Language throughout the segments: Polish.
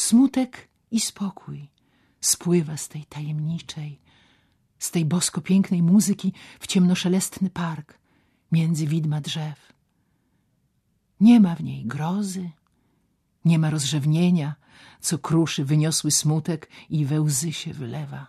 Smutek i spokój spływa z tej tajemniczej, z tej bosko pięknej muzyki w ciemnoszelestny park między widma drzew. Nie ma w niej grozy, nie ma rozrzewnienia, co kruszy wyniosły smutek i we łzy się wylewa.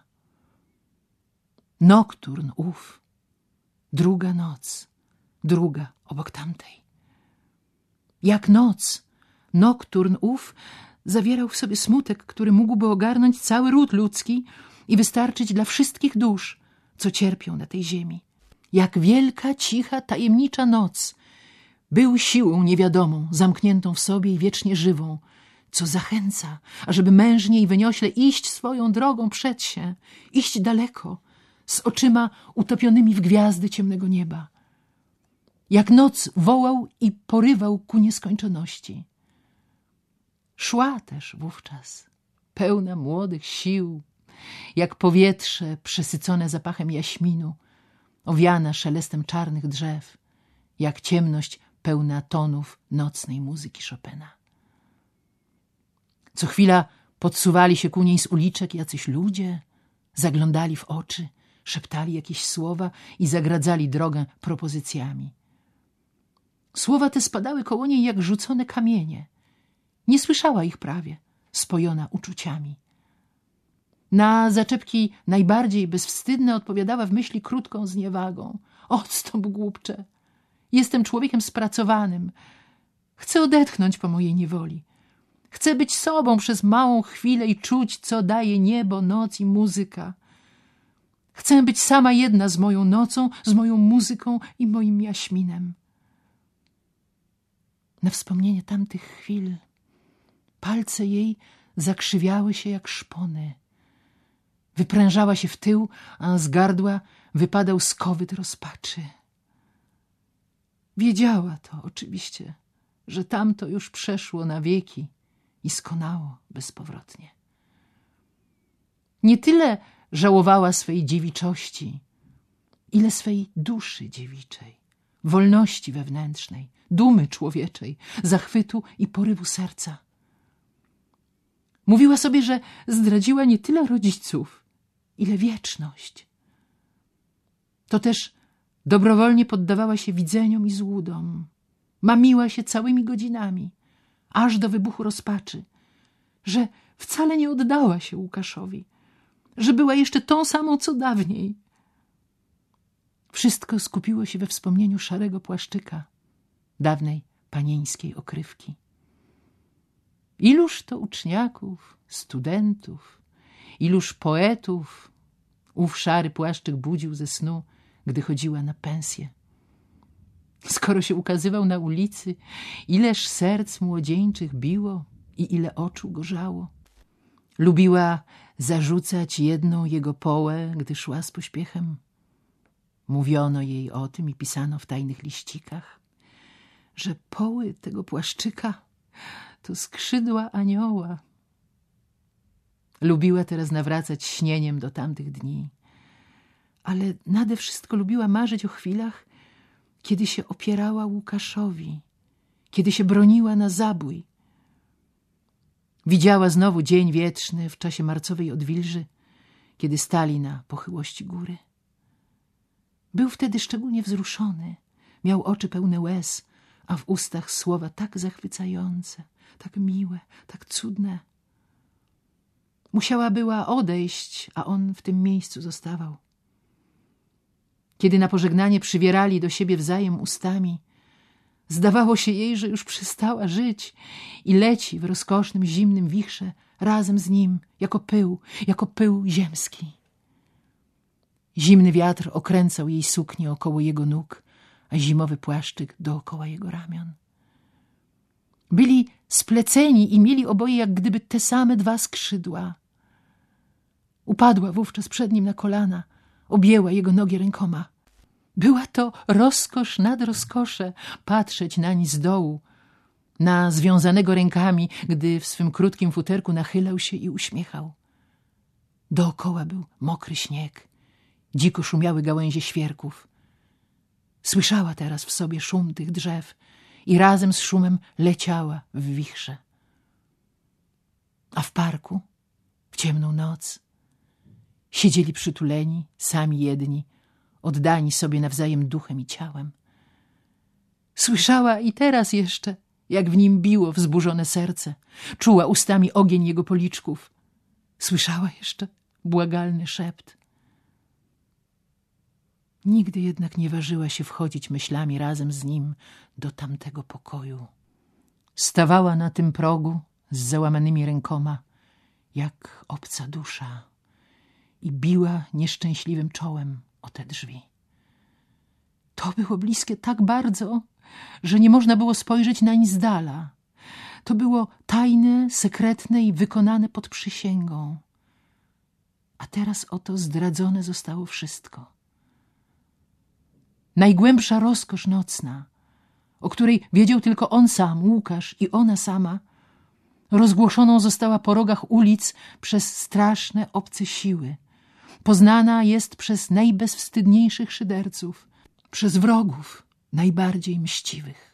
Nokturn ów, druga noc, druga obok tamtej. Jak noc, nokturn ów zawierał w sobie smutek, który mógłby ogarnąć cały ród ludzki i wystarczyć dla wszystkich dusz, co cierpią na tej ziemi. Jak wielka, cicha, tajemnicza noc był siłą niewiadomą, zamkniętą w sobie i wiecznie żywą, co zachęca, ażeby mężnie i wyniośle iść swoją drogą przed się, iść daleko, z oczyma utopionymi w gwiazdy ciemnego nieba. Jak noc wołał i porywał ku nieskończoności. Szła też wówczas, pełna młodych sił, jak powietrze przesycone zapachem jaśminu, owiana szelestem czarnych drzew, jak ciemność pełna tonów nocnej muzyki Chopina. Co chwila podsuwali się ku niej z uliczek jacyś ludzie, zaglądali w oczy, szeptali jakieś słowa i zagradzali drogę propozycjami. Słowa te spadały koło niej jak rzucone kamienie. Nie słyszała ich prawie, spojona uczuciami. Na zaczepki najbardziej bezwstydne odpowiadała w myśli krótką zniewagą. Odstąp, głupcze. Jestem człowiekiem spracowanym. Chcę odetchnąć po mojej niewoli. Chcę być sobą przez małą chwilę i czuć, co daje niebo, noc i muzyka. Chcę być sama jedna z moją nocą, z moją muzyką i moim jaśminem. Na wspomnienie tamtych chwil palce jej zakrzywiały się jak szpony. Wyprężała się w tył, a z gardła wypadał skowyt rozpaczy. Wiedziała to oczywiście, że tamto już przeszło na wieki i skonało bezpowrotnie. Nie tyle żałowała swej dziewiczości, ile swej duszy dziewiczej, wolności wewnętrznej, dumy człowieczej, zachwytu i porywu serca. Mówiła sobie, że zdradziła nie tyle rodziców, ile wieczność. To też dobrowolnie poddawała się widzeniom i złudom. Mamiła się całymi godzinami, aż do wybuchu rozpaczy, że wcale nie oddała się Łukaszowi, że była jeszcze tą samą, co dawniej. Wszystko skupiło się we wspomnieniu szarego płaszczyka, dawnej panieńskiej okrywki. Iluż to uczniaków, studentów, iluż poetów ów szary płaszczyk budził ze snu, gdy chodziła na pensję. Skoro się ukazywał na ulicy, ileż serc młodzieńczych biło i ile oczu gorzało. Lubiła zarzucać jedną jego połę, gdy szła z pośpiechem. Mówiono jej o tym i pisano w tajnych liścikach, że poły tego płaszczyka to skrzydła anioła. Lubiła teraz nawracać śnieniem do tamtych dni, ale nade wszystko lubiła marzyć o chwilach, kiedy się opierała Łukaszowi, kiedy się broniła na zabój. Widziała znowu dzień wietrzny w czasie marcowej odwilży, kiedy stali na pochyłości góry. Był wtedy szczególnie wzruszony, miał oczy pełne łez, a w ustach słowa tak zachwycające, tak miłe, tak cudne. Musiała była odejść, a on w tym miejscu zostawał. Kiedy na pożegnanie przywierali do siebie wzajem ustami, zdawało się jej, że już przestała żyć i leci w rozkosznym, zimnym wichrze razem z nim, jako pył ziemski. Zimny wiatr okręcał jej suknię około jego nóg, a zimowy płaszczyk dookoła jego ramion. Byli spleceni i mieli oboje jak gdyby te same dwa skrzydła. Upadła wówczas przed nim na kolana, objęła jego nogi rękoma. Była to rozkosz nad rozkosze patrzeć nań z dołu, na związanego rękami, gdy w swym krótkim futerku nachylał się i uśmiechał. Dookoła był mokry śnieg, dziko szumiały gałęzie świerków. Słyszała teraz w sobie szum tych drzew i razem z szumem leciała w wichrze. A w parku, w ciemną noc, siedzieli przytuleni, sami jedni, oddani sobie nawzajem duchem i ciałem. Słyszała i teraz jeszcze, jak w nim biło wzburzone serce. Czuła ustami ogień jego policzków. Słyszała jeszcze błagalny szept. Nigdy jednak nie ważyła się wchodzić myślami razem z nim do tamtego pokoju. Stawała na tym progu z załamanymi rękoma, jak obca dusza, i biła nieszczęśliwym czołem o te drzwi. To było bliskie tak bardzo, że nie można było spojrzeć nań z dala. To było tajne, sekretne i wykonane pod przysięgą. A teraz oto zdradzone zostało wszystko. Najgłębsza rozkosz nocna, o której wiedział tylko on sam, Łukasz, i ona sama, rozgłoszoną została po rogach ulic przez straszne obce siły. Poznana jest przez najbezwstydniejszych szyderców, przez wrogów najbardziej mściwych.